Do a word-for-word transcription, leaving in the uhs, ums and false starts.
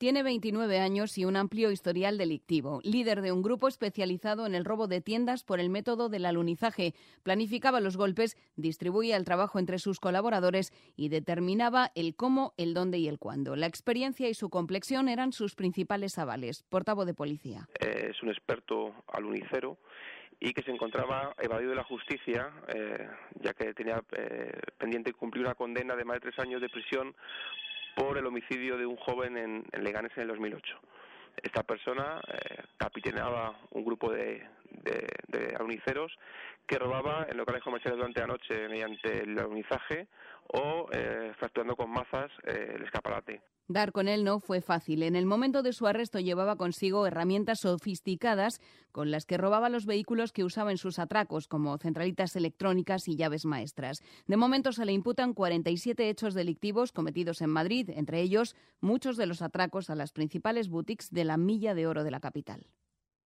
Tiene veintinueve años y un amplio historial delictivo. Líder de un grupo especializado en el robo de tiendas por el método del alunizaje. Planificaba los golpes, distribuía el trabajo entre sus colaboradores y determinaba el cómo, el dónde y el cuándo. La experiencia y su complexión eran sus principales avales. Portavoz de policía. Eh, es un experto alunicero y que se encontraba evadido de la justicia, eh, ya que tenía eh, pendiente cumplir una condena de más de tres años de prisión por el homicidio de un joven en, en Leganés en el dos mil ocho. Esta persona eh, capitaneaba un grupo de, de, de aluniceros que robaba en locales comerciales durante la noche mediante el alunizaje o eh, fracturando con mazas eh, el escaparate. Dar con él no fue fácil. En el momento de su arresto llevaba consigo herramientas sofisticadas con las que robaba los vehículos que usaba en sus atracos, como centralitas electrónicas y llaves maestras. De momento se le imputan cuarenta y siete hechos delictivos cometidos en Madrid, entre ellos muchos de los atracos a las principales boutiques de la Milla de Oro de la capital.